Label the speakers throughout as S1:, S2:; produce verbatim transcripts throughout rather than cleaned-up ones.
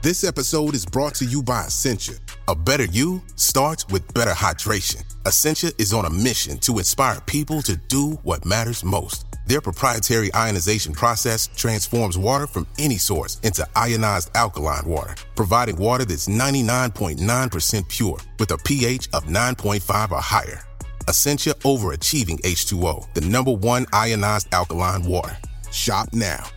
S1: This episode is brought to you by Essentia. A better you starts with better hydration. Essentia is on a mission to inspire people to do what matters most. Their proprietary ionization process transforms water from any source into ionized alkaline water, providing water that's ninety-nine point nine percent pure with a pH of nine point five or higher. Essentia Overachieving H two O, the number one ionized alkaline water. Shop now.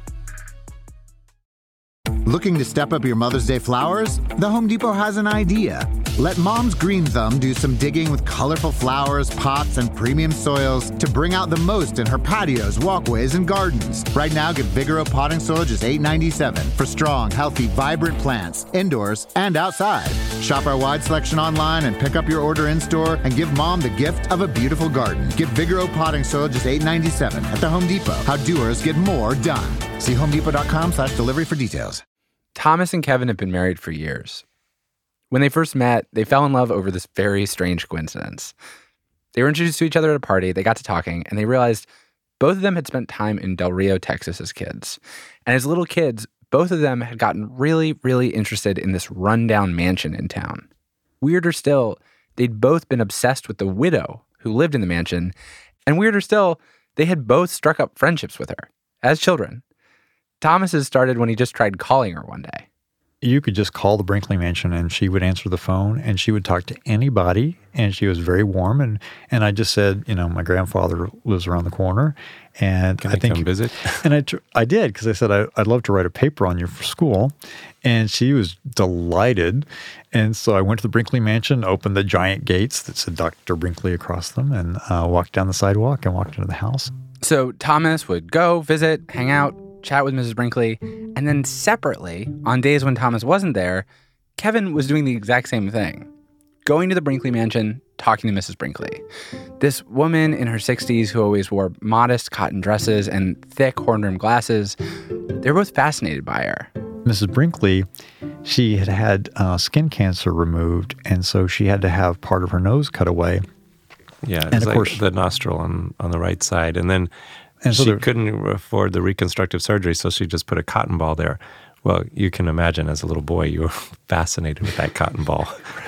S2: Looking to step up your Mother's Day flowers? The Home Depot has an idea. Let Mom's Green Thumb do some digging with colorful flowers, pots, and premium soils to bring out the most in her patios, walkways, and gardens. Right now, get Vigoro potting soil just eight ninety-seven for strong, healthy, vibrant plants, indoors and outside. Shop our wide selection online and pick up your order in-store and give Mom the gift of a beautiful garden. Get Vigoro potting soil just eight ninety-seven at the Home Depot. How doers get more done. See homedepot.com slash delivery for details.
S3: Thomas and Kevin have been married for years. When they first met, they fell in love over this very strange coincidence. They were introduced to each other at a party, they got to talking, and they realized both of them had spent time in Del Rio, Texas as kids. And as little kids, both of them had gotten really, really interested in this rundown mansion in town. Weirder still, they'd both been obsessed with the widow who lived in the mansion, and weirder still, they had both struck up friendships with her as children. Thomas's started when he just tried calling her one day.
S4: You could just call the Brinkley Mansion and she would answer the phone and she would talk to anybody and she was very warm. And, and I just said, you know, my grandfather lives around the corner and
S5: Can
S4: I,
S5: I
S4: think
S5: come visit?
S4: And I, tr- I did because I said I, I'd love to write a paper on you for school. And she was delighted. And so I went to the Brinkley Mansion, opened the giant gates that said Doctor Brinkley across them and uh, walked down the sidewalk and walked into the house.
S3: So Thomas would go, visit, hang out, chat with Missus Brinkley, and then separately, on days when Thomas wasn't there, Kevin was doing the exact same thing. Going to the Brinkley Mansion, talking to Missus Brinkley. This woman in her sixties who always wore modest cotton dresses and thick horn-rimmed glasses, they were both fascinated by her.
S4: Missus Brinkley, she had had uh, skin cancer removed, and so she had to have part of her nose cut away.
S5: Yeah,
S4: and
S5: it's
S4: of
S5: like
S4: course
S5: the nostril on, on the right side. And then
S4: And so
S5: she
S4: there,
S5: couldn't afford the reconstructive surgery, so she just put a cotton ball there. Well, you can imagine as a little boy, you were fascinated with that cotton ball.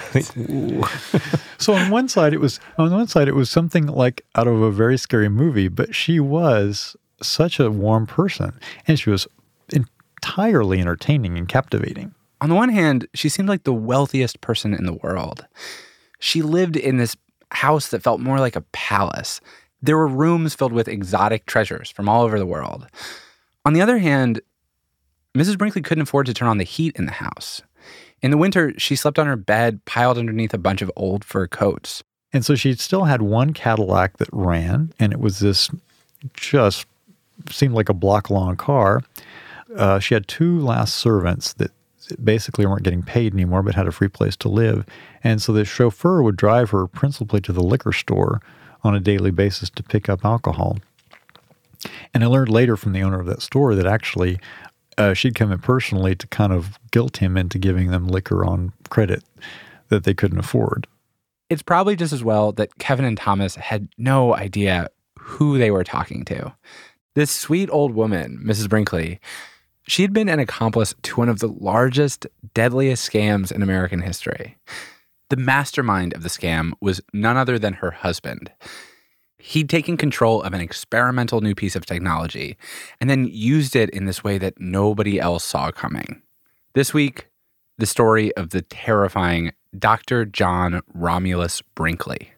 S4: So on one side, it was on one side it was something like out of a very scary movie, but she was such a warm person, and she was entirely entertaining and captivating.
S3: On the one hand, she seemed like the wealthiest person in the world. She lived in this house that felt more like a palace. There were rooms filled with exotic treasures from all over the world. On the other hand, Missus Brinkley couldn't afford to turn on the heat in the house. In the winter, she slept on her bed, piled underneath a bunch of old fur coats.
S4: And so she still had one Cadillac that ran, and it was this just seemed like a block-long car. Uh, she had two last servants that basically weren't getting paid anymore but had a free place to live. And so the chauffeur would drive her principally to the liquor store on a daily basis to pick up alcohol. And I learned later from the owner of that store that actually uh, she'd come in personally to kind of guilt him into giving them liquor on credit that they couldn't afford.
S3: It's probably just as well that Kevin and Thomas had no idea who they were talking to. This sweet old woman, Missus Brinkley, she'd been an accomplice to one of the largest, deadliest scams in American history. The mastermind of the scam was none other than her husband. He'd taken control of an experimental new piece of technology and then used it in this way that nobody else saw coming. This week, the story of the terrifying Doctor John Romulus Brinkley.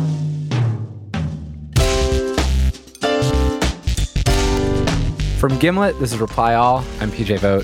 S3: From Gimlet, this is Reply All. I'm P J Vogt.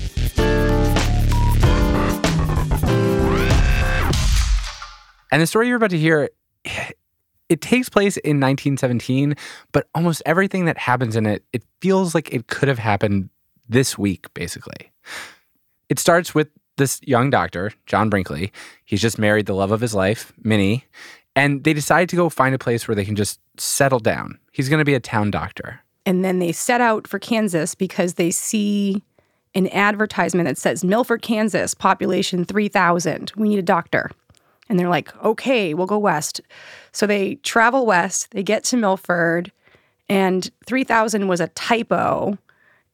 S3: And the story you're about to hear, it takes place in nineteen seventeen, but almost everything that happens in it, it feels like it could have happened this week, basically. It starts with this young doctor, John Brinkley. He's just married the love of his life, Minnie, and they decide to go find a place where they can just settle down. He's going to be a town doctor.
S6: And then they set out for Kansas because they see an advertisement that says, Milford, Kansas, population three thousand. We need a doctor. And they're like, okay, we'll go west. So they travel west, they get to Milford, and three thousand was a typo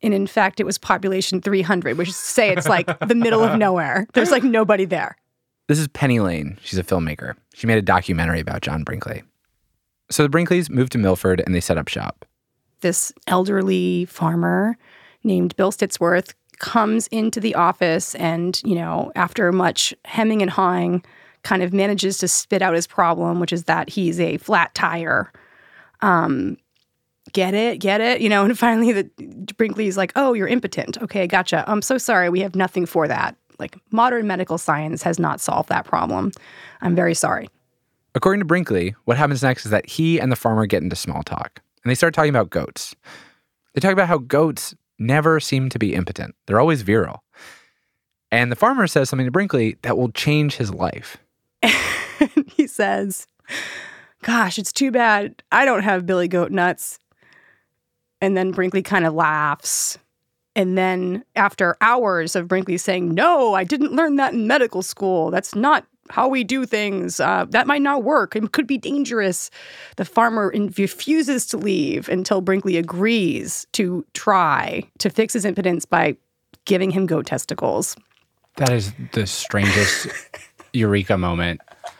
S6: And in fact, it was population three hundred, which is to say it's like the middle of nowhere. There's like nobody there.
S3: This is Penny Lane. She's a filmmaker. She made a documentary about John Brinkley. So the Brinkleys moved to Milford and they set up shop.
S6: This elderly farmer named Bill Stitsworth comes into the office and, you know, after much hemming and hawing, kind of manages to spit out his problem, which is that he's a flat tire. Um, get it? Get it? You know, and finally the Brinkley's like, oh, you're impotent. Okay, gotcha. I'm so sorry. We have nothing for that. Like, modern medical science has not solved that problem. I'm very sorry.
S3: According to Brinkley, what happens next is that he and the farmer get into small talk. And they start talking about goats. They talk about how goats never seem to be impotent. They're always virile. And the farmer says something to Brinkley that will change his life.
S6: He says, gosh, it's too bad I don't have billy goat nuts. And then Brinkley kind of laughs. And then after hours of Brinkley saying, no, I didn't learn that in medical school. That's not how we do things. Uh, that might not work. It could be dangerous. The farmer in- refuses to leave until Brinkley agrees to try to fix his impotence by giving him goat testicles.
S3: That is the strangest eureka moment.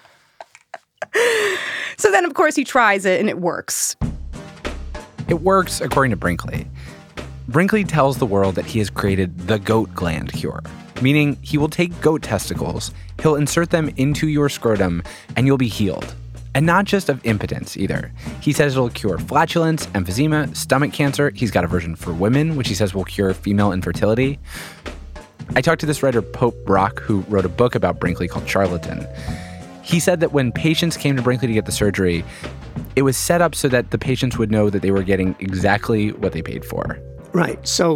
S6: So then, of course, he tries it and it works.
S3: It works, according to Brinkley. Brinkley tells the world that he has created the goat gland cure, meaning he will take goat testicles, he'll insert them into your scrotum, and you'll be healed. And not just of impotence, either. He says it'll cure flatulence, emphysema, stomach cancer. He's got a version for women, which he says will cure female infertility. I talked to this writer, Pope Brock, who wrote a book about Brinkley called Charlatan. He said that when patients came to Brinkley to get the surgery, it was set up so that the patients would know that they were getting exactly what they paid for.
S7: Right. So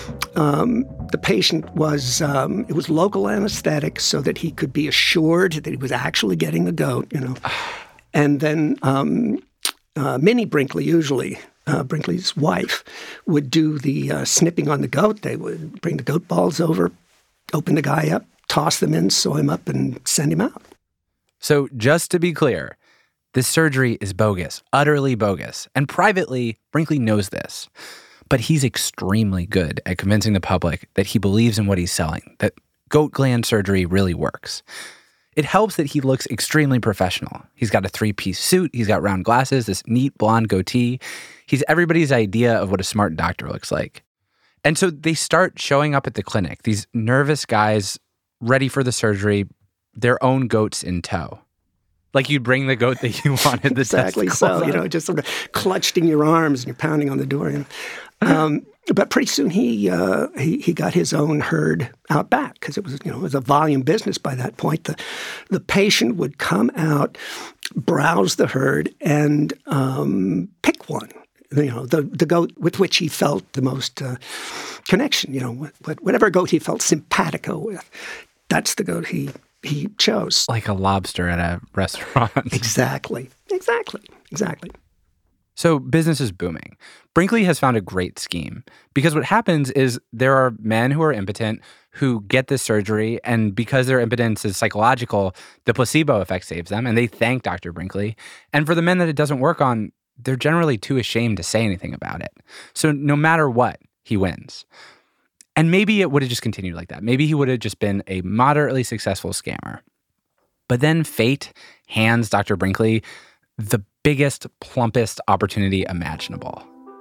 S7: um, the patient was, um, it was local anesthetic so that he could be assured that he was actually getting a goat, you know. And then um, uh, Minnie Brinkley, usually, uh, Brinkley's wife, would do the uh, snipping on the goat. They would bring the goat balls over, open the guy up, toss them in, sew him up, and send him out.
S3: So just to be clear, this surgery is bogus, utterly bogus. And privately, Brinkley knows this. But he's extremely good at convincing the public that he believes in what he's selling, that goat gland surgery really works. It helps that he looks extremely professional. He's got a three-piece suit, he's got round glasses, this neat blonde goatee. He's everybody's idea of what a smart doctor looks like. And so they start showing up at the clinic, these nervous guys ready for the surgery, their own goats in tow. Like you'd bring the goat that you wanted the
S7: exactly so,
S3: of.
S7: You know, just sort of clutched in your arms and you're pounding on the door. You know? um, but pretty soon he, uh, he he got his own herd out back because it was you know it was a volume business by that point. The the patient would come out, browse the herd, and um, pick one. You know, the the goat with which he felt the most uh, connection. You know, whatever goat he felt simpatico with, that's the goat he. He chose.
S3: Like a lobster at a restaurant.
S7: Exactly. Exactly. Exactly.
S3: So business is booming. Brinkley has found a great scheme because what happens is there are men who are impotent who get this surgery, and because their impotence is psychological, the placebo effect saves them, and they thank Doctor Brinkley. And for the men that it doesn't work on, they're generally too ashamed to say anything about it. So no matter what, he wins. And maybe it would have just continued like that. Maybe he would have just been a moderately successful scammer. But then fate hands Doctor Brinkley the biggest, plumpest opportunity imaginable.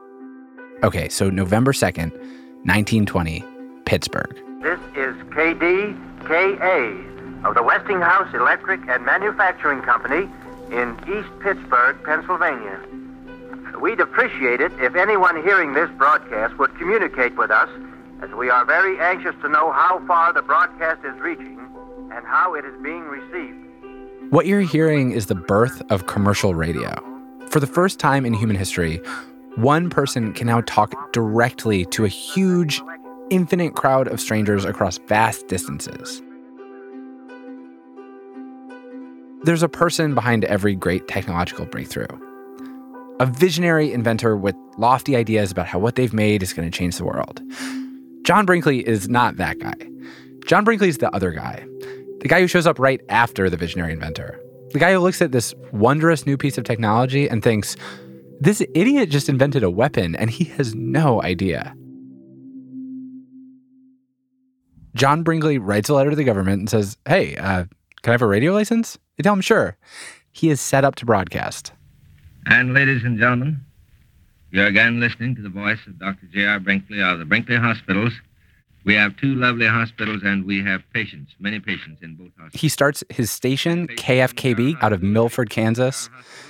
S3: Okay, so November second, nineteen twenty, Pittsburgh.
S8: This is K D K A of the Westinghouse Electric and Manufacturing Company in East Pittsburgh, Pennsylvania. We'd appreciate it if anyone hearing this broadcast would communicate with us, as we are very anxious to know how far the broadcast is reaching and how it is being received.
S3: What you're hearing is the birth of commercial radio. For the first time in human history, one person can now talk directly to a huge, infinite crowd of strangers across vast distances. There's a person behind every great technological breakthrough. A visionary inventor with lofty ideas about how what they've made is going to change the world. John Brinkley is not that guy. John Brinkley's the other guy. The guy who shows up right after the visionary inventor. The guy who looks at this wondrous new piece of technology and thinks, this idiot just invented a weapon and he has no idea. John Brinkley writes a letter to the government and says, hey, uh, can I have a radio license? They tell him, sure. He is set up to broadcast.
S9: And ladies and gentlemen, you're again listening to the voice of Doctor J R. Brinkley of the Brinkley Hospitals. We have two lovely hospitals, and we have patients, many patients in both hospitals.
S3: He starts his station, K F K B, out of Milford, Kansas.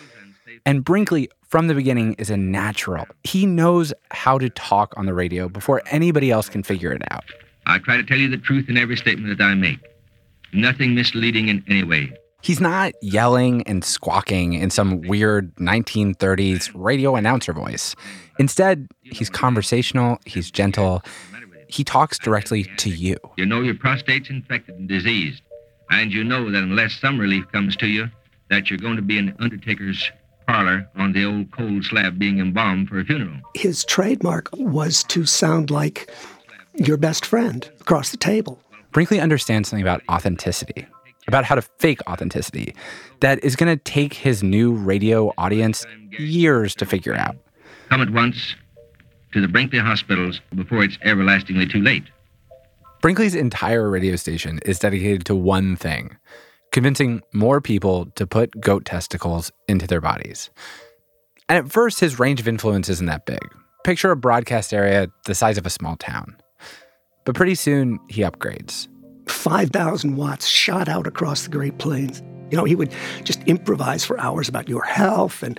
S3: And Brinkley, from the beginning, is a natural. He knows how to talk on the radio before anybody else can figure it out.
S9: I try to tell you the truth in every statement that I make. Nothing misleading in any way.
S3: He's not yelling and squawking in some weird nineteen thirties radio announcer voice. Instead, he's conversational, he's gentle. He talks directly to you.
S9: You know your prostate's infected and diseased, and you know that unless some relief comes to you, that you're going to be in the undertaker's parlor on the old cold slab being embalmed for a funeral.
S7: His trademark was to sound like your best friend across the table.
S3: Brinkley understands something about authenticity, about how to fake authenticity, that is going to take his new radio audience years to figure out.
S9: Come at once to the Brinkley Hospitals before it's everlastingly too late.
S3: Brinkley's entire radio station is dedicated to one thing: convincing more people to put goat testicles into their bodies. And at first, his range of influence isn't that big. Picture a broadcast area the size of a small town. But pretty soon, he upgrades.
S7: five thousand watts shot out across the Great Plains. You know, he would just improvise for hours about your health and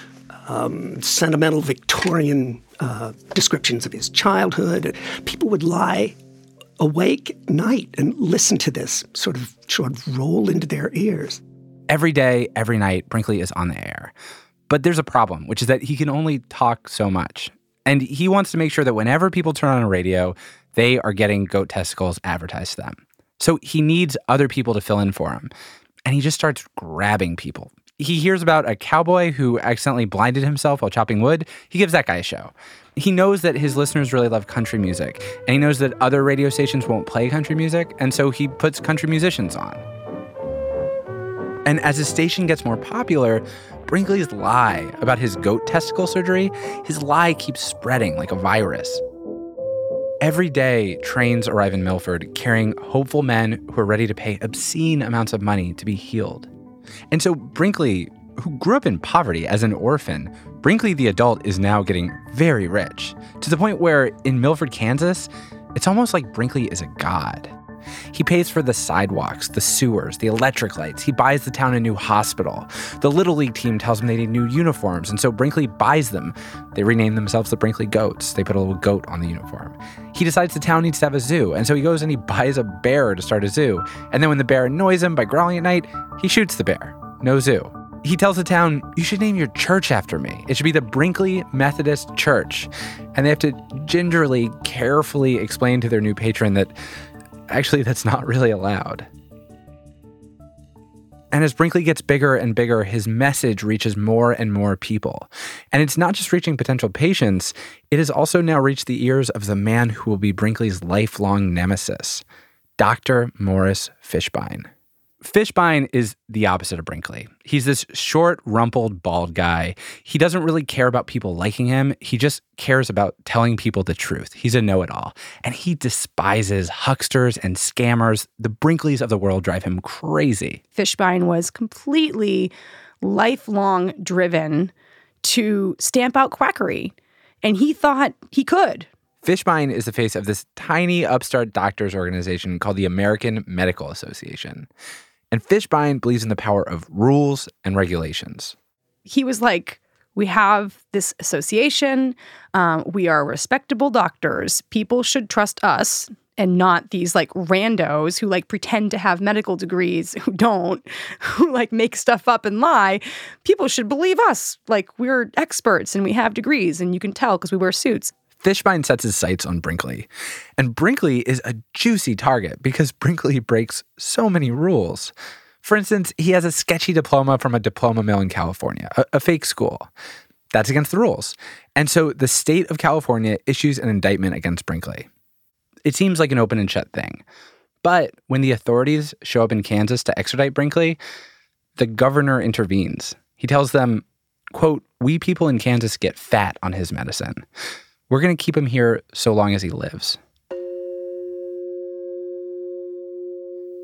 S7: um, sentimental Victorian uh, descriptions of his childhood. People would lie awake at night and listen to this sort of, sort of roll into their ears.
S3: Every day, every night, Brinkley is on the air. But there's a problem, which is that he can only talk so much. And he wants to make sure that whenever people turn on a radio, they are getting goat testicles advertised to them. So he needs other people to fill in for him. And he just starts grabbing people. He hears about a cowboy who accidentally blinded himself while chopping wood. He gives that guy a show. He knows that his listeners really love country music. And he knows that other radio stations won't play country music. And so he puts country musicians on. And as his station gets more popular, Brinkley's lie about his goat testicle surgery, his lie keeps spreading like a virus. Every day, trains arrive in Milford carrying hopeful men who are ready to pay obscene amounts of money to be healed. And so Brinkley, who grew up in poverty as an orphan, Brinkley the adult is now getting very rich, to the point where in Milford, Kansas, it's almost like Brinkley is a god. He pays for the sidewalks, the sewers, the electric lights. He buys the town a new hospital. The Little League team tells him they need new uniforms, and so Brinkley buys them. They rename themselves the Brinkley Goats. They put a little goat on the uniform. He decides the town needs to have a zoo, and so he goes and he buys a bear to start a zoo. And then when the bear annoys him by growling at night, he shoots the bear. No zoo. He tells the town, you should name your church after me. It should be the Brinkley Methodist Church. And they have to gingerly, carefully explain to their new patron that actually, that's not really allowed. And as Brinkley gets bigger and bigger, his message reaches more and more people. And it's not just reaching potential patients, it has also now reached the ears of the man who will be Brinkley's lifelong nemesis, Doctor Morris Fishbein. Fishbein is the opposite of Brinkley. He's this short, rumpled, bald guy. He doesn't really care about people liking him. He just cares about telling people the truth. He's a know-it-all. And he despises hucksters and scammers. The Brinkleys of the world drive him crazy.
S6: Fishbein was completely lifelong driven to stamp out quackery. And he thought he could.
S3: Fishbein is the face of this tiny upstart doctors organization called the American Medical Association. And Fishbein believes in the power of rules and regulations.
S6: He was like, we have this association. Um, we are respectable doctors. People should trust us and not these like randos who like pretend to have medical degrees, who don't, who like make stuff up and lie. People should believe us. Like we're experts and we have degrees, and you can tell because we wear suits.
S3: Fishbein sets his sights on Brinkley. And Brinkley is a juicy target because Brinkley breaks so many rules. For instance, he has a sketchy diploma from a diploma mill in California, a, a fake school. That's against the rules. And so the state of California issues an indictment against Brinkley. It seems like an open and shut thing. But when the authorities show up in Kansas to extradite Brinkley, the governor intervenes. He tells them, quote, we people in Kansas get fat on his medicine. We're going to keep him here so long as he lives.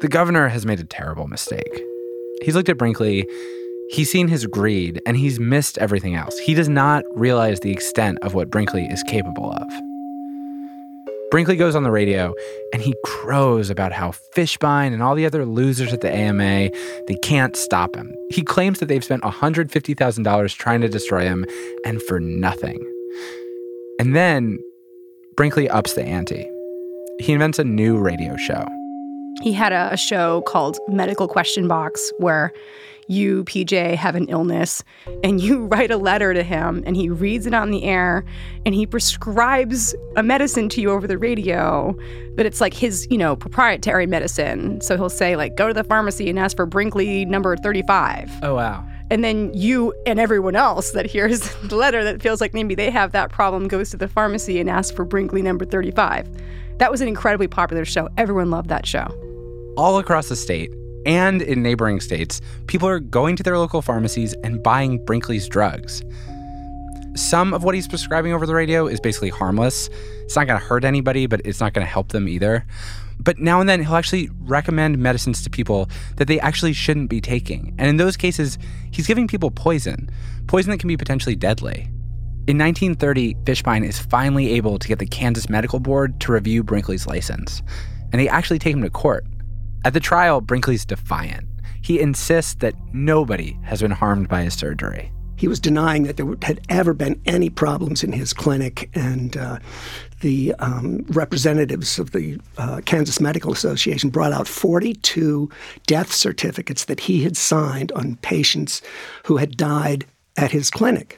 S3: The governor has made a terrible mistake. He's looked at Brinkley, he's seen his greed, and he's missed everything else. He does not realize the extent of what Brinkley is capable of. Brinkley goes on the radio, and he crows about how Fishbein and all the other losers at the A M A, they can't stop him. He claims that they've spent one hundred fifty thousand dollars trying to destroy him, and for nothing. And then Brinkley ups the ante. He invents a new radio show.
S6: He had a, a show called Medical Question Box where you, P J, have an illness and you write a letter to him and he reads it on the air and he prescribes a medicine to you over the radio, but it's like his, you know, proprietary medicine. So he'll say, like, go to the pharmacy and ask for Brinkley number thirty-five.
S3: Oh, wow.
S6: And then you and everyone else that hears the letter that feels like maybe they have that problem goes to the pharmacy and asks for Brinkley number thirty-five. That was an incredibly popular show. Everyone loved that show.
S3: All across the state and in neighboring states, people are going to their local pharmacies and buying Brinkley's drugs. Some of what he's prescribing over the radio is basically harmless. It's not going to hurt anybody, but it's not going to help them either. But now and then, he'll actually recommend medicines to people that they actually shouldn't be taking. And in those cases, he's giving people poison, poison that can be potentially deadly. In nineteen thirty, Fishbein is finally able to get the Kansas Medical Board to review Brinkley's license. And they actually take him to court. At the trial, Brinkley's defiant. He insists that nobody has been harmed by his surgery.
S7: He was denying that there had ever been any problems in his clinic, and uh, the um, representatives of the uh, Kansas Medical Association brought out forty-two death certificates that he had signed on patients who had died at his clinic.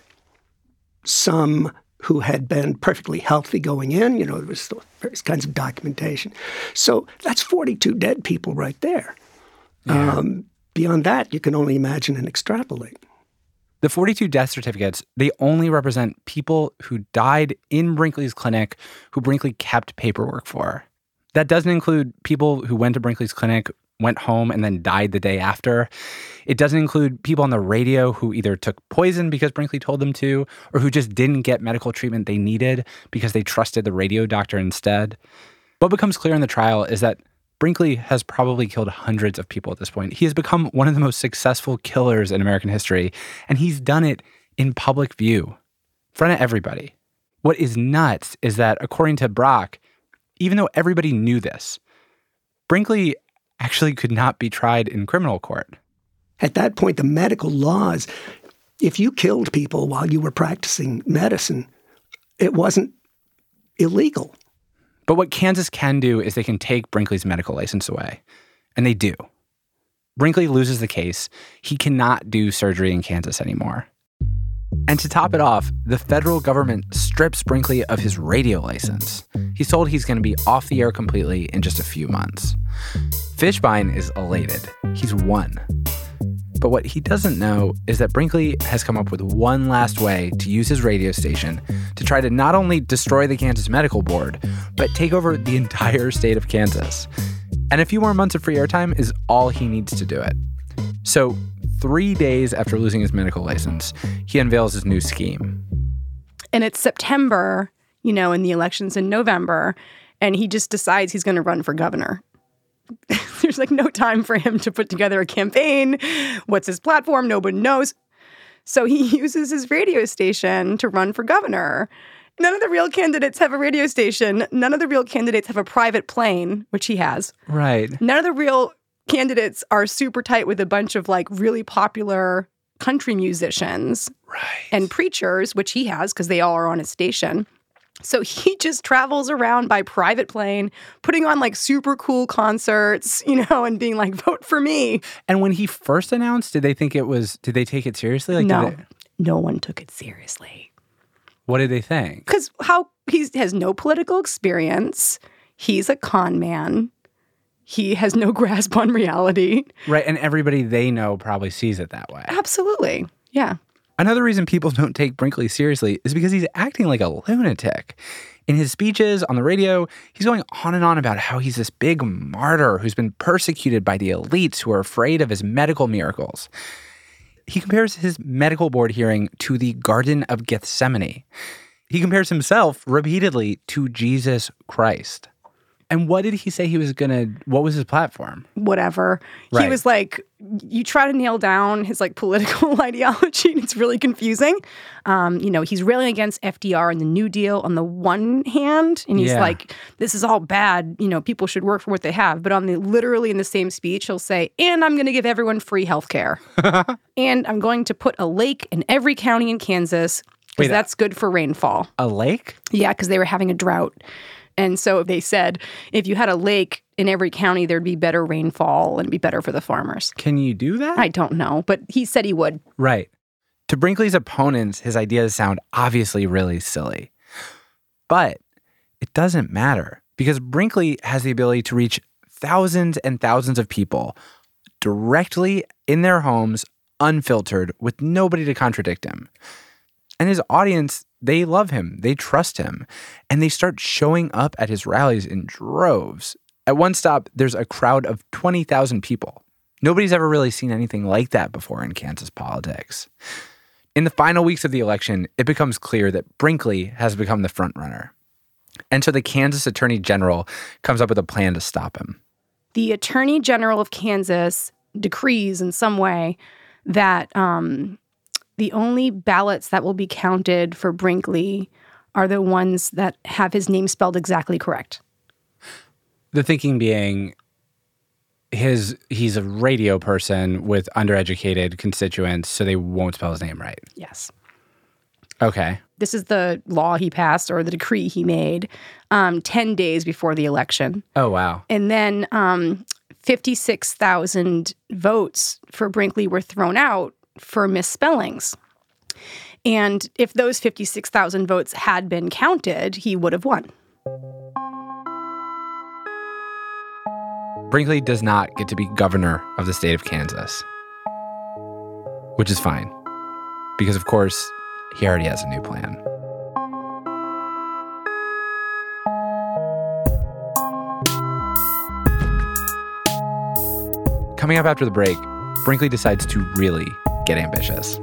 S7: Some who had been perfectly healthy going in, you know, there was various kinds of documentation. So that's forty-two dead people right there. Yeah. Um, beyond that, you can only imagine and extrapolate.
S3: The forty-two death certificates, they only represent people who died in Brinkley's clinic who Brinkley kept paperwork for. That doesn't include people who went to Brinkley's clinic, went home, and then died the day after. It doesn't include people on the radio who either took poison because Brinkley told them to, or who just didn't get medical treatment they needed because they trusted the radio doctor instead. What becomes clear in the trial is that Brinkley has probably killed hundreds of people at this point. He has become one of the most successful killers in American history, and he's done it in public view, in front of everybody. What is nuts is that, according to Brock, even though everybody knew this, Brinkley actually could not be tried in criminal court.
S7: At that point, the medical laws, if you killed people while you were practicing medicine, it wasn't illegal.
S3: But what Kansas can do is they can take Brinkley's medical license away. And they do. Brinkley loses the case. He cannot do surgery in Kansas anymore. And to top it off, the federal government strips Brinkley of his radio license. He's told he's going to be off the air completely in just a few months. Fishbein is elated. He's won. But what he doesn't know is that Brinkley has come up with one last way to use his radio station to try to not only destroy the Kansas Medical Board, but take over the entire state of Kansas. And a few more months of free airtime is all he needs to do it. So three days after losing his medical license, he unveils his new scheme.
S6: And it's September, you know, and the election's in November, and he just decides he's going to run for governor. There's like no time for him to put together a campaign. What's his platform? Nobody knows. So he uses his radio station to run for governor. None of the real candidates have a radio station. None of the real candidates have a private plane, which he has.
S3: Right.
S6: None of the real candidates are super tight with a bunch of like really popular country musicians.
S3: Right.
S6: And preachers, which he has because they all are on his station. So he just travels around by private plane, putting on like super cool concerts, you know, and being like, vote for me.
S3: And when he first announced, did they think it was, did they take it seriously? Like,
S6: no,
S3: did they,
S6: no one took it seriously.
S3: What did they think?
S6: Because how he has no political experience. He's a con man. He has no grasp on reality.
S3: Right. And everybody they know probably sees it that way.
S6: Absolutely. Yeah.
S3: Another reason people don't take Brinkley seriously is because he's acting like a lunatic. In his speeches on the radio, he's going on and on about how he's this big martyr who's been persecuted by the elites who are afraid of his medical miracles. He compares his medical board hearing to the Garden of Gethsemane. He compares himself repeatedly to Jesus Christ. And what did he say he was going to, what was his platform?
S6: Whatever.
S3: Right.
S6: He was like, you try to nail down his like political ideology and it's really confusing. Um, you know, he's railing against F D R and the New Deal on the one hand. And he's
S3: Yeah.
S6: like, this is all bad. You know, people should work for what they have. But on the literally in the same speech, he'll say, and I'm going to give everyone free health care. And I'm going to put a lake in every county in Kansas because
S3: Wait,
S6: that's good for rainfall.
S3: A lake?
S6: Yeah, because they were having a drought. And so they said, if you had a lake in every county, there'd be better rainfall and it'd be better for the farmers.
S3: Can you do that?
S6: I don't know, but he said he would.
S3: Right. To Brinkley's opponents, his ideas sound obviously really silly. But it doesn't matter because Brinkley has the ability to reach thousands and thousands of people directly in their homes, unfiltered, with nobody to contradict him. And his audience, they love him, they trust him, and they start showing up at his rallies in droves. At one stop, there's a crowd of twenty thousand people. Nobody's ever really seen anything like that before in Kansas politics. In the final weeks of the election, it becomes clear that Brinkley has become the frontrunner. And so the Kansas Attorney General comes up with a plan to stop him.
S6: The Attorney General of Kansas decrees in some way that um, the only ballots that will be counted for Brinkley are the ones that have his name spelled exactly correct.
S3: The thinking being his he's a radio person with undereducated constituents, so they won't spell his name right.
S6: Yes.
S3: Okay.
S6: This is the law he passed or the decree he made um, ten days before the election.
S3: Oh, wow.
S6: And then um, fifty-six thousand votes for Brinkley were thrown out for misspellings. And if those fifty-six thousand votes had been counted, he would have won.
S3: Brinkley does not get to be governor of the state of Kansas, which is fine because, of course, he already has a new plan. Coming up after the break, Brinkley decides to really get ambitious.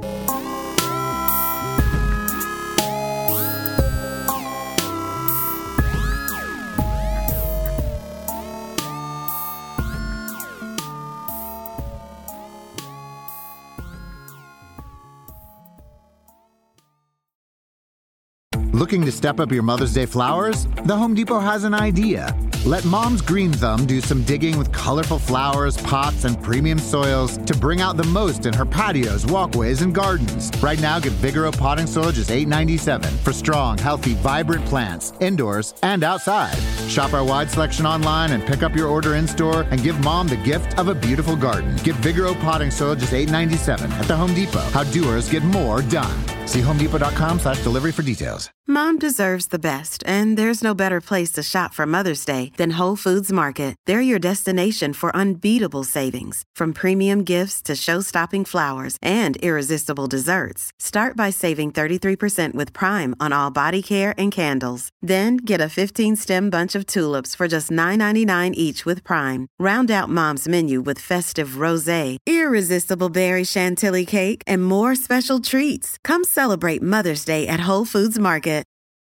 S2: Looking to step up your Mother's Day flowers? The Home Depot has an idea. Let Mom's Green Thumb do some digging with colorful flowers, pots, and premium soils to bring out the most in her patios, walkways, and gardens. Right now, get Vigoro potting soil just eight ninety-seven for strong, healthy, vibrant plants, indoors and outside. Shop our wide selection online and pick up your order in-store and give Mom the gift of a beautiful garden. Get Vigoro potting soil just eight ninety-seven at the Home Depot. How doers get more done. See homedepot.com slash delivery for details.
S10: Mom deserves the best, and there's no better place to shop for Mother's Day than Whole Foods Market. They're your destination for unbeatable savings, from premium gifts to show-stopping flowers and irresistible desserts. Start by saving thirty-three percent with Prime on all body care and candles. Then get a fifteen-stem bunch of tulips for just nine ninety-nine each with Prime. Round out Mom's menu with festive rosé, irresistible berry chantilly cake, and more special treats. Come celebrate Mother's Day at Whole Foods Market.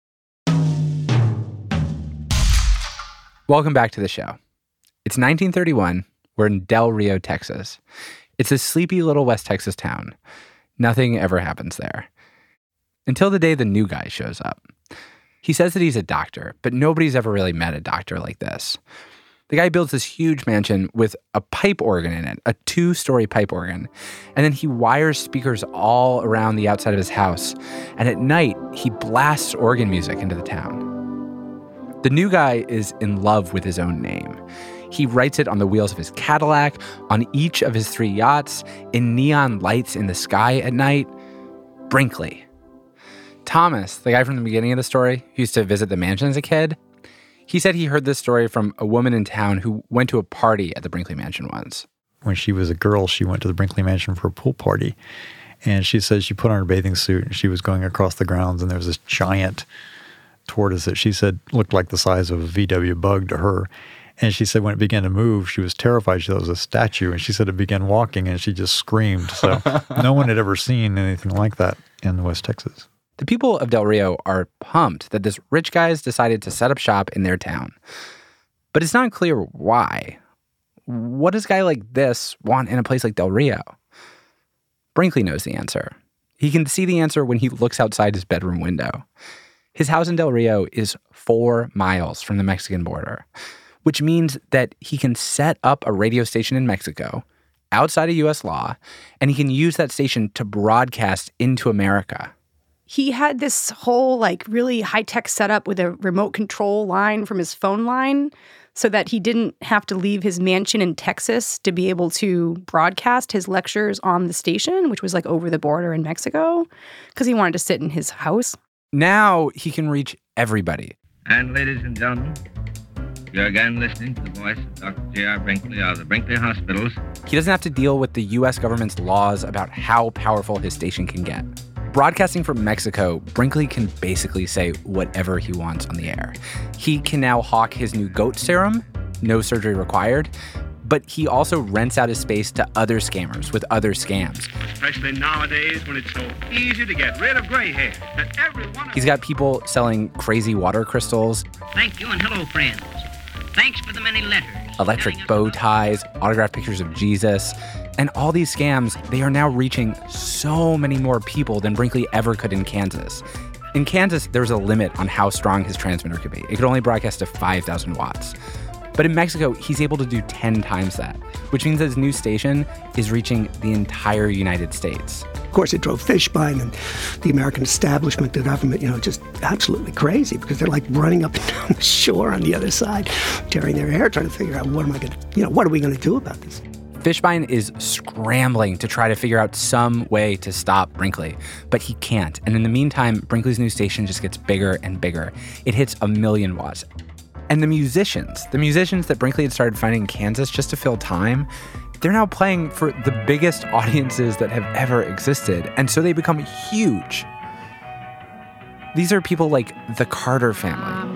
S3: Welcome back to the show. It's nineteen thirty-one. We're in Del Rio, Texas. It's a sleepy little West Texas town. Nothing ever happens there. Until the day the new guy shows up. He says that he's a doctor, but nobody's ever really met a doctor like this. The guy builds this huge mansion with a pipe organ in it, a two-story pipe organ. And then he wires speakers all around the outside of his house. And at night, he blasts organ music into the town. The new guy is in love with his own name. He writes it on the wheels of his Cadillac, on each of his three yachts, in neon lights in the sky at night. Brinkley. Thomas, the guy from the beginning of the story, who used to visit the mansion as a kid, he said he heard this story from a woman in town who went to a party at the Brinkley Mansion once.
S4: When she was a girl, she went to the Brinkley Mansion for a pool party. And she said she put on her bathing suit and she was going across the grounds and there was this giant tortoise that she said looked like the size of a V W bug to her. And she said when it began to move, she was terrified. She thought it was a statue. And she said it began walking and she just screamed. So no one had ever seen anything like that in West Texas.
S3: The people of Del Rio are pumped that this rich guy's decided to set up shop in their town. But it's not clear why. What does a guy like this want in a place like Del Rio? Brinkley knows the answer. He can see the answer when he looks outside his bedroom window. His house in Del Rio is four miles from the Mexican border, which means that he can set up a radio station in Mexico outside of U S law, and he can use that station to broadcast into America.
S6: He had this whole like really high-tech setup with a remote control line from his phone line so that he didn't have to leave his mansion in Texas to be able to broadcast his lectures on the station, which was like over the border in Mexico, because he wanted to sit in his house.
S3: Now he can reach everybody.
S9: And ladies and gentlemen, you're again listening to the voice of Doctor J R. Brinkley of the Brinkley Hospitals.
S3: He doesn't have to deal with the U S government's laws about how powerful his station can get. Broadcasting from Mexico, Brinkley can basically say whatever he wants on the air. He can now hawk his new goat serum, no surgery required, but he also rents out his space to other scammers with other scams.
S11: Especially nowadays when it's so easy to get rid of gray hair. That everyone...
S3: He's got people selling crazy water crystals.
S12: Thank you and hello, friends. Thanks for the many letters.
S3: Electric bow ties, autographed pictures of Jesus. And all these scams, they are now reaching so many more people than Brinkley ever could in Kansas. In Kansas, there was a limit on how strong his transmitter could be. It could only broadcast to five thousand watts. But in Mexico, he's able to do ten times that, which means that his new station is reaching the entire United States.
S7: Of course, it drove Fishbein and the American establishment, the government, you know, just absolutely crazy because they're like running up and down the shore on the other side, tearing their hair, trying to figure out what am I going to, you know, what are we going to do about this?
S3: Fishbein is scrambling to try to figure out some way to stop Brinkley, but he can't. And in the meantime, Brinkley's new station just gets bigger and bigger. It hits a million watts. And the musicians, the musicians that Brinkley had started finding in Kansas just to fill time, they're now playing for the biggest audiences that have ever existed. And so they become huge. These are people like the Carter family,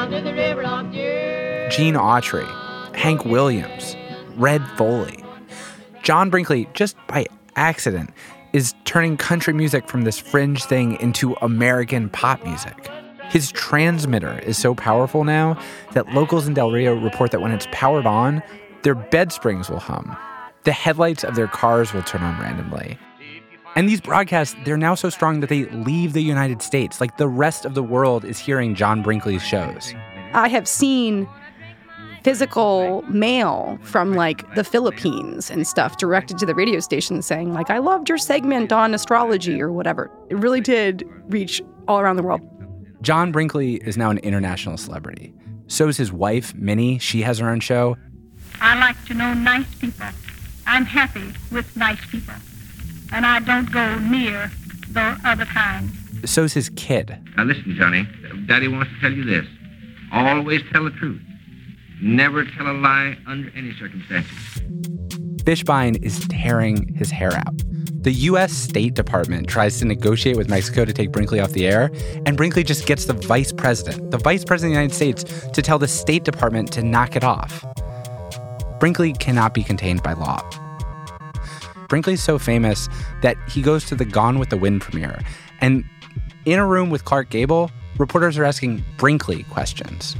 S3: Gene Autry, Hank Williams, Red Foley. John Brinkley, just by accident, is turning country music from this fringe thing into American pop music. His transmitter is so powerful now that locals in Del Rio report that when it's powered on, their bed springs will hum. The headlights of their cars will turn on randomly. And these broadcasts, they're now so strong that they leave the United States. Like the rest of the world is hearing John Brinkley's shows.
S6: I have seen physical mail from like the Philippines and stuff directed to the radio station saying like, I loved your segment on astrology or whatever. It really did reach all around the world.
S3: John Brinkley is now an international celebrity. So is his wife, Minnie. She has her own show.
S13: I like to know nice people. I'm happy with nice people. And I don't go near the other kind.
S3: So's his kid.
S9: Now listen, Johnny. Daddy wants to tell you this. Always tell the truth. Never tell a lie under any circumstances.
S3: Fishbein is tearing his hair out. The U S State Department tries to negotiate with Mexico to take Brinkley off the air, and Brinkley just gets the vice president, the vice president of the United States, to tell the State Department to knock it off. Brinkley cannot be contained by law. Brinkley's so famous that he goes to the Gone with the Wind premiere, and in a room with Clark Gable, reporters are asking Brinkley questions.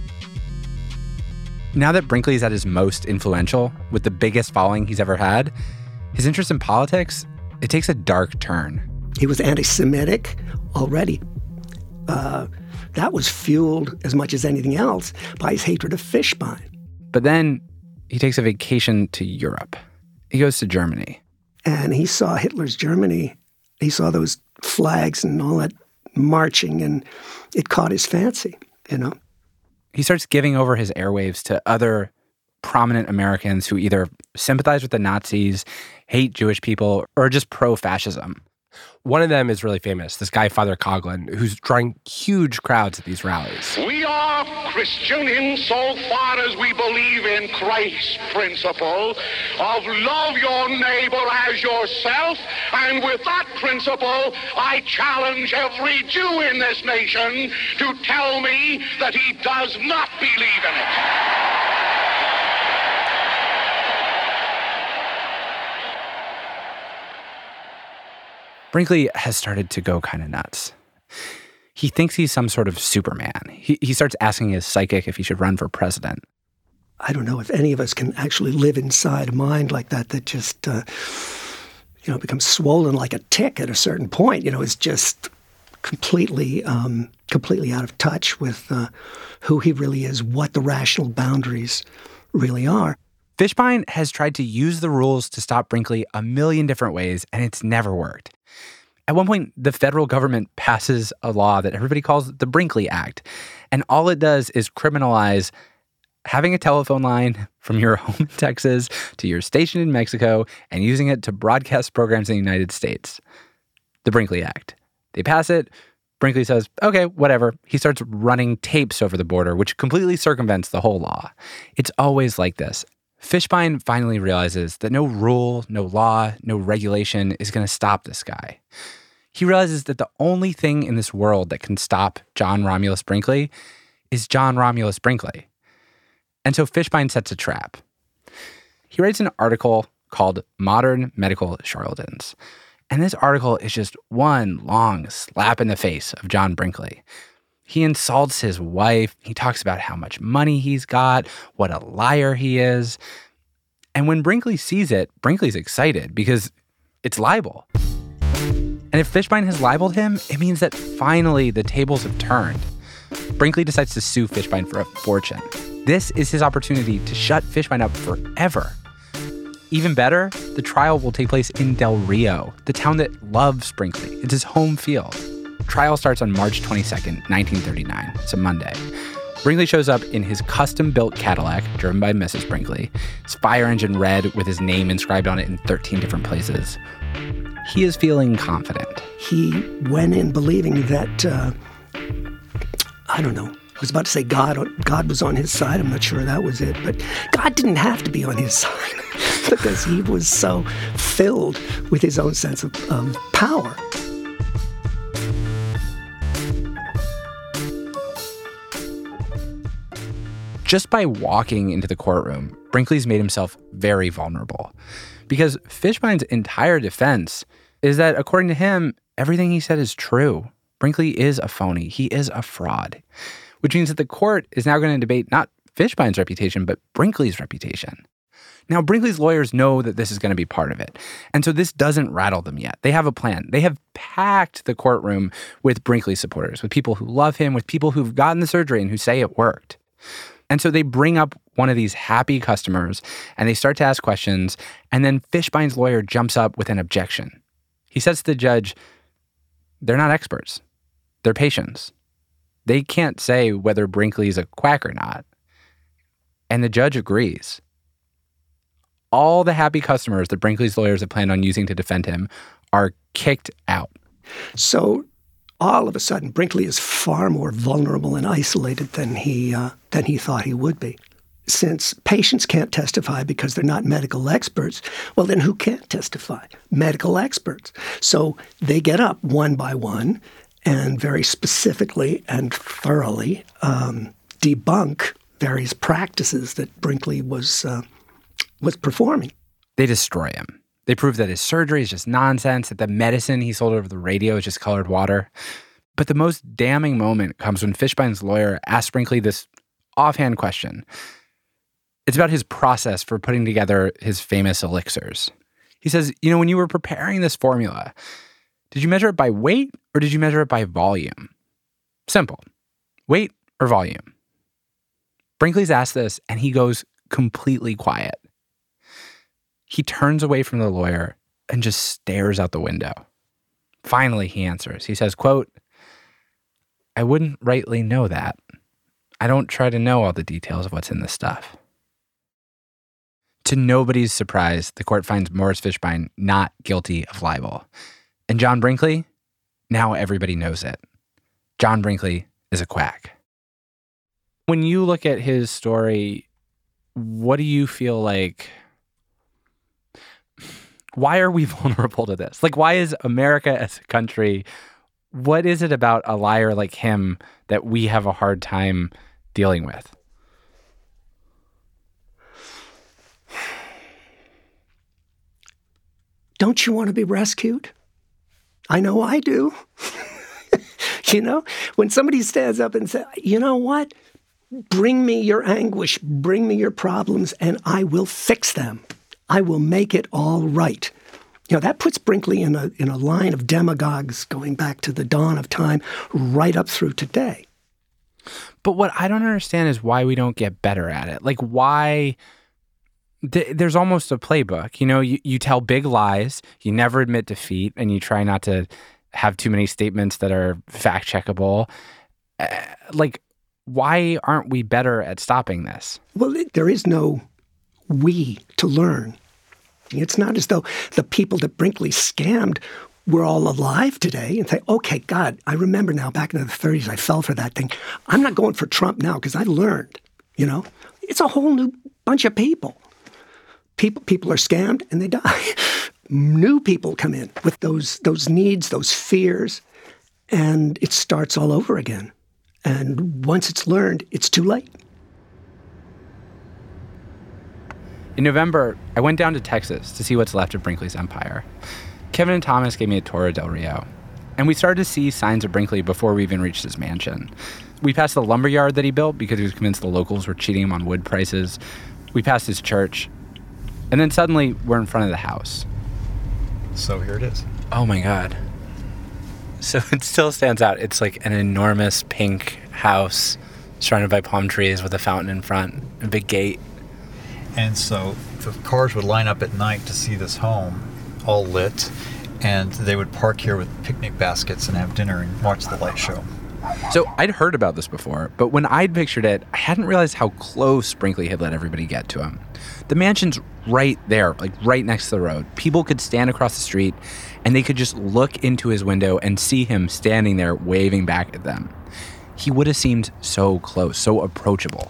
S3: Now that Brinkley's at his most influential, with the biggest following he's ever had, his interest in politics, it takes a dark turn.
S7: He was anti-Semitic already. Uh, that was fueled as much as anything else by his hatred of Fishbein.
S3: But then he takes a vacation to Europe. He goes to Germany.
S7: And he saw Hitler's Germany. He saw those flags and all that marching, and it caught his fancy, you know.
S3: He starts giving over his airwaves to other prominent Americans who either sympathize with the Nazis, hate Jewish people, or are just pro-fascism. One of them is really famous, this guy, Father Coughlin, who's drawing huge crowds at these rallies.
S14: We are Christian insofar as we believe in Christ's principle of love your neighbor as yourself. And with that principle, I challenge every Jew in this nation to tell me that he does not believe in it.
S3: Brinkley has started to go kind of nuts. He thinks he's some sort of Superman. He, he starts asking his psychic if he should run for president.
S7: I don't know if any of us can actually live inside a mind like that, that just, uh, you know, becomes swollen like a tick at a certain point. You know, it's just completely, um, completely out of touch with uh, who he really is, what the rational boundaries really are.
S3: Fishbein has tried to use the rules to stop Brinkley a million different ways, and it's never worked. At one point, the federal government passes a law that everybody calls the Brinkley Act, and all it does is criminalize having a telephone line from your home in Texas to your station in Mexico and using it to broadcast programs in the United States. The Brinkley Act. They pass it. Brinkley says, okay, whatever. He starts running tapes over the border, which completely circumvents the whole law. It's always like this. Fishbein finally realizes that no rule, no law, no regulation is going to stop this guy. He realizes that the only thing in this world that can stop John Romulus Brinkley is John Romulus Brinkley. And so Fishbein sets a trap. He writes an article called Modern Medical Charlatans. And this article is just one long slap in the face of John Brinkley. He insults his wife. He talks about how much money he's got, what a liar he is. And when Brinkley sees it, Brinkley's excited because it's libel. And if Fishbein has libeled him, it means that finally the tables have turned. Brinkley decides to sue Fishbein for a fortune. This is his opportunity to shut Fishbein up forever. Even better, the trial will take place in Del Rio, the town that loves Brinkley. It's his home field. Trial starts on March twenty-second, nineteen thirty-nine. It's a Monday. Brinkley shows up in his custom-built Cadillac, driven by Missus Brinkley. His fire engine red with his name inscribed on it in thirteen different places. He is feeling confident.
S7: He went in believing that, uh, I don't know, I was about to say God, God was on his side. I'm not sure that was it. But God didn't have to be on his side because he was so filled with his own sense of um, power.
S3: Just by walking into the courtroom, Brinkley's made himself very vulnerable. Because Fishbein's entire defense is that, according to him, everything he said is true. Brinkley is a phony. He is a fraud. Which means that the court is now going to debate not Fishbein's reputation, but Brinkley's reputation. Now, Brinkley's lawyers know that this is going to be part of it. And so this doesn't rattle them yet. They have a plan. They have packed the courtroom with Brinkley supporters, with people who love him, with people who've gotten the surgery and who say it worked. And so they bring up one of these happy customers and they start to ask questions. And then Fishbein's lawyer jumps up with an objection. He says to the judge, they're not experts. They're patients. They can't say whether Brinkley's a quack or not. And the judge agrees. All the happy customers that Brinkley's lawyers had planned on using to defend him are kicked out.
S7: So all of a sudden, Brinkley is far more vulnerable and isolated than he uh, than he thought he would be. Since patients can't testify because they're not medical experts, well, then who can't testify? Medical experts. So they get up one by one and very specifically and thoroughly um, debunk various practices that Brinkley was uh, was performing.
S3: They destroy him. They prove that his surgery is just nonsense, that the medicine he sold over the radio is just colored water. But the most damning moment comes when Fishbein's lawyer asks Brinkley this offhand question. It's about his process for putting together his famous elixirs. He says, you know, when you were preparing this formula, did you measure it by weight or did you measure it by volume? Simple. Weight or volume? Brinkley's asked this and he goes completely quiet. He turns away from the lawyer and just stares out the window. Finally, he answers. He says, quote, I wouldn't rightly know that. I don't try to know all the details of what's in this stuff. To nobody's surprise, the court finds Morris Fishbein not guilty of libel. And John Brinkley, now everybody knows it. John Brinkley is a quack. When you look at his story, what do you feel like? Why are we vulnerable to this? Like, why is America as a country, what is it about a liar like him that we have a hard time dealing with?
S7: Don't you want to be rescued? I know I do. You know, when somebody stands up and says, you know what? Bring me your anguish, bring me your problems, and I will fix them. I will make it all right. You know, that puts Brinkley in a in a line of demagogues going back to the dawn of time, right up through today.
S3: But what I don't understand is why we don't get better at it. Like, why... Th- there's almost a playbook. You know, you, you tell big lies, you never admit defeat, and you try not to have too many statements that are fact-checkable. Uh, like, why aren't we better at stopping this?
S7: Well, it, there is no we to learn. It's not as though the people that Brinkley scammed were all alive today and say, okay, God, I remember now back in the thirties, I fell for that thing. I'm not going for Trump now because I learned, you know. It's a whole new bunch of people. People people are scammed and they die. New people come in with those those needs, those fears, and it starts all over again. And once it's learned, it's too late.
S3: In November, I went down to Texas to see what's left of Brinkley's empire. Kevin and Thomas gave me a tour of Del Rio, and we started to see signs of Brinkley before we even reached his mansion. We passed the lumber yard that he built because he was convinced the locals were cheating him on wood prices. We passed his church, and then suddenly we're in front of the house.
S4: So here it is.
S3: Oh my God. So it still stands out. It's like an enormous pink house surrounded by palm trees with a fountain in front, a big gate.
S4: And so the cars would line up at night to see this home, all lit, and they would park here with picnic baskets and have dinner and watch the light show.
S3: So I'd heard about this before, but when I'd pictured it, I hadn't realized how close Brinkley had let everybody get to him. The mansion's right there, like right next to the road. People could stand across the street, and they could just look into his window and see him standing there waving back at them. He would have seemed so close, so approachable.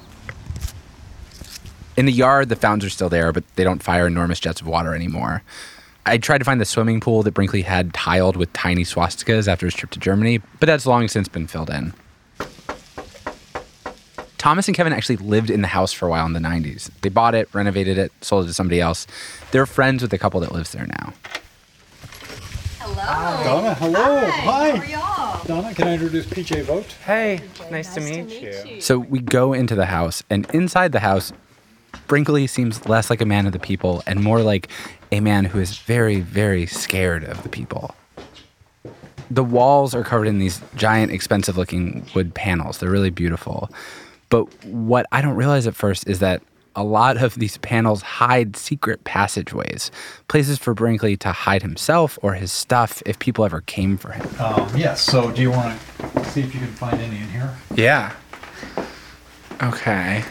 S3: In the yard, the fountains are still there, but they don't fire enormous jets of water anymore. I tried to find the swimming pool that Brinkley had tiled with tiny swastikas after his trip to Germany, but that's long since been filled in. Thomas and Kevin actually lived in the house for a while in the nineties. They bought it, renovated it, sold it to somebody else. They're friends with the couple that lives there now.
S15: Hello.
S4: Donna, hello.
S15: Hi.
S4: Hi.
S15: How are y'all?
S4: Donna, can I introduce P J Vogt?
S3: Hey, nice, to, meet you. So we go into the house, and inside the house, Brinkley seems less like a man of the people and more like a man who is very, very scared of the people. The walls are covered in these giant, expensive-looking wood panels. They're really beautiful. But what I don't realize at first is that a lot of these panels hide secret passageways, places for Brinkley to hide himself or his stuff if people ever came for him.
S4: Um, yes, so do you want to see if you can find any in here?
S3: Yeah. Okay.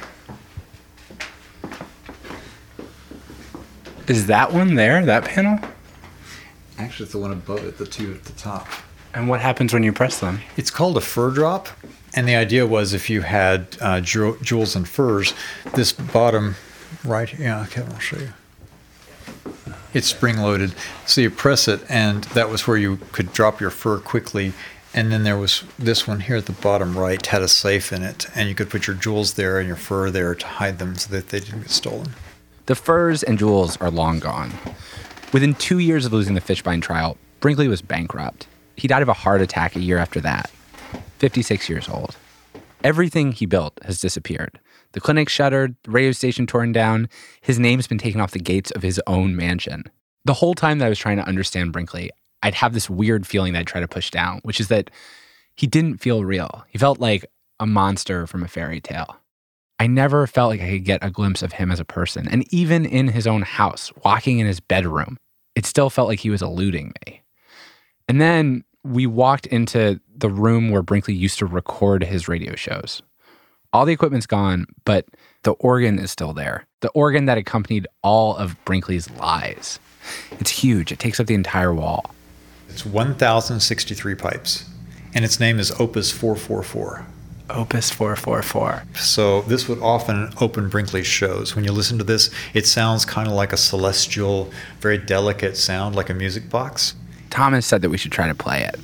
S3: Is that one there, that panel?
S4: Actually, it's the one above it, the two at the top.
S3: And what happens when you press them?
S4: It's called a fur drop. And the idea was if you had uh, jew- jewels and furs, this bottom right here, yeah, Kevin, I'll show you. It's spring-loaded. So you press it, and that was where you could drop your fur quickly. And then there was this one here at the bottom right, had a safe in it. And you could put your jewels there and your fur there to hide them so that they didn't get stolen.
S3: The furs and jewels are long gone. Within two years of losing the Fishbein trial, Brinkley was bankrupt. He died of a heart attack a year after that, fifty-six years old. Everything he built has disappeared. The clinic shuttered, the radio station torn down. His name's been taken off the gates of his own mansion. The whole time that I was trying to understand Brinkley, I'd have this weird feeling that I'd try to push down, which is that he didn't feel real. He felt like a monster from a fairy tale. I never felt like I could get a glimpse of him as a person. And even in his own house, walking in his bedroom, it still felt like he was eluding me. And then we walked into the room where Brinkley used to record his radio shows. All the equipment's gone, but the organ is still there. The organ that accompanied all of Brinkley's lies. It's huge. It takes up the entire wall.
S4: It's one thousand sixty-three pipes, and its name is Opus four four four.
S3: Opus four four four.
S4: So this would often open Brinkley's shows. When you listen to this, it sounds kind of like a celestial, very delicate sound, like a music box.
S3: Thomas said that we should try to play it.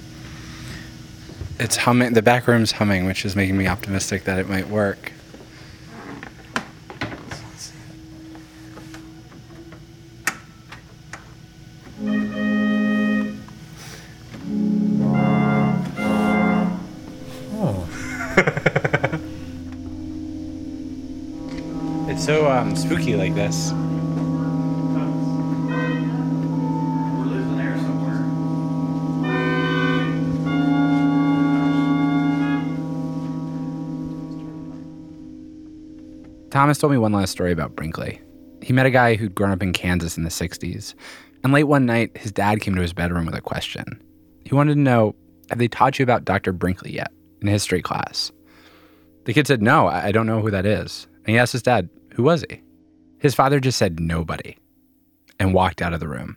S3: It's humming, the back room's humming, which is making me optimistic that it might work. um, spooky like this. Thomas told me one last story about Brinkley. He met a guy who'd grown up in Kansas in the sixties, and late one night, his dad came to his bedroom with a question. He wanted to know, have they taught you about Doctor Brinkley yet in history class? The kid said, no, I don't know who that is. And he asked his dad, who was he? His father just said nobody and walked out of the room.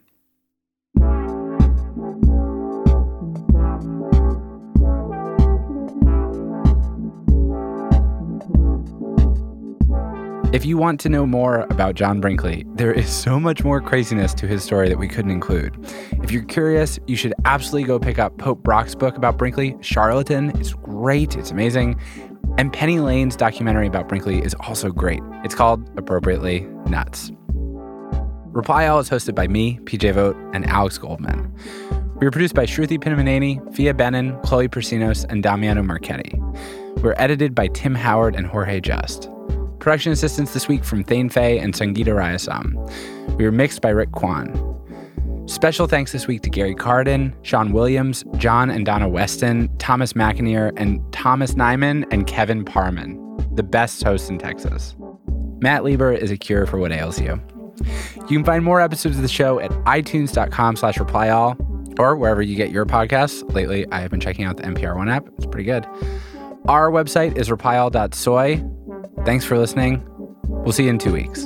S3: If you want to know more about John Brinkley, there is so much more craziness to his story that we couldn't include. If you're curious, you should absolutely go pick up Pope Brock's book about Brinkley, Charlatan. It's great. It's amazing. And Penny Lane's documentary about Brinkley is also great. It's called, appropriately, Nuts. Reply All is hosted by me, P J Vogt, and Alex Goldman. We were produced by Shruti Pinamaneni, Fia Benin, Chloe Persinos, and Damiano Marchetti. We're edited by Tim Howard and Jorge Just. Production assistance this week from Thane Fay and Sangeeta Rayasam. We were mixed by Rick Kwan. Special thanks this week to Gary Carden, Sean Williams, John and Donna Weston, Thomas McInerney, and Thomas Nyman and Kevin Parman, the best hosts in Texas. Matt Lieber is a cure for what ails you. You can find more episodes of the show at itunes.com slash replyall or wherever you get your podcasts. Lately, I have been checking out the N P R One app. It's pretty good. Our website is replyall dot soy. Thanks for listening. We'll see you in two weeks.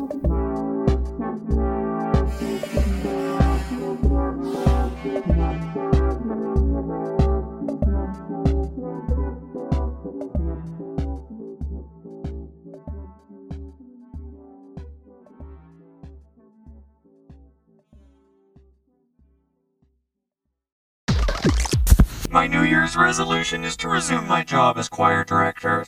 S15: My New Year's resolution is to resume my job as choir director.